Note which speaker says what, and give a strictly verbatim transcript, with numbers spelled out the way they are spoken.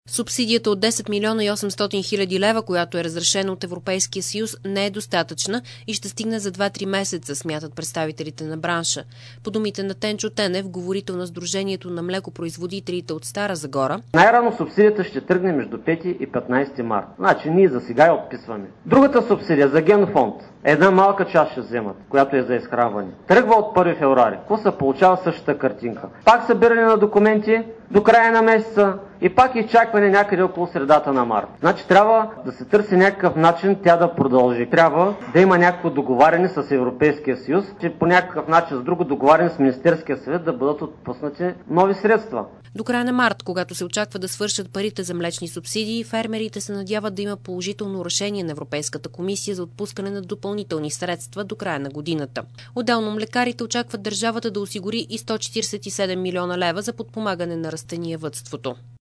Speaker 1: Субсидията от десет милиона и осемстотин хиляди лева, която е разрешена от Европейския съюз, не е достатъчна и ще стигне за два-три месеца, смятат представителите на бранша. По думите на Тенчо Тенев, говорител на Сдружението на млекопроизводителите от Стара Загора,
Speaker 2: най-рано субсидията ще тръгне между пети и петнайсети март. Значи ние за сега я отписваме. Другата субсидия за генофонд, една малка част ще вземат, която е за изхранване. Тръгва от първи февруари. Какво се получава същата картинка? Пак събиране на документи до края на месеца и пак изчакване някъде около средата на март. Значи трябва да се търси някакъв начин тя да продължи. Трябва да има някакво договаряне с Европейския съюз, че по някакъв начин с друго договаряне с Министерския съвет да бъдат отпуснати нови средства.
Speaker 1: До края на март, когато се очаква да свършат парите за млечни субсидии, фермерите се надяват да има положително решение на Европейската комисия за отпускане на допълнителни средства до края на годината. Отделно млекарите очакват държавата да осигури и сто четирийсет и седем милиона лева за подпомагане на растениевъдството.